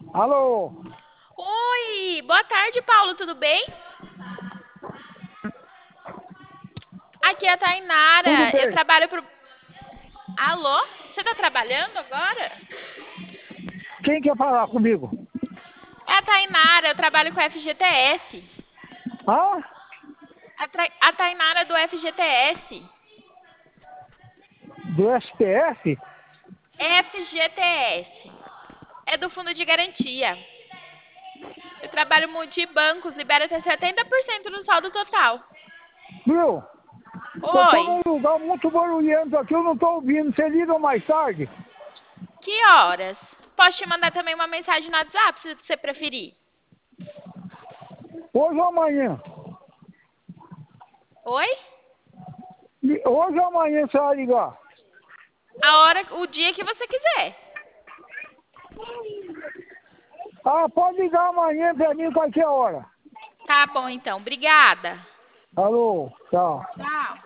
Alô? Oi, boa tarde, Paulo, tudo bem? Aqui é a Tudo Tainara, eu bem? trabalho pro... Alô? Você tá trabalhando agora? Quem quer falar comigo? É a Tainara, eu trabalho com a FGTS. Ah? A Tainara do FGTS. Do SPF? FGTS. É do Fundo de Garantia. Eu trabalho multibancos, libera até 70% no saldo total. Viu? Eu tô Oi, num lugar muito barulhento aqui, eu não tô ouvindo. Você liga mais tarde? que horas? Posso te mandar também uma mensagem no WhatsApp, se você preferir. Hoje ou amanhã? Oi? Hoje ou amanhã você vai ligar? A hora, o dia que você quiser. Ah, pode ligar amanhã pra mim qualquer hora. Tá bom, então. Obrigada. Alô? Tchau.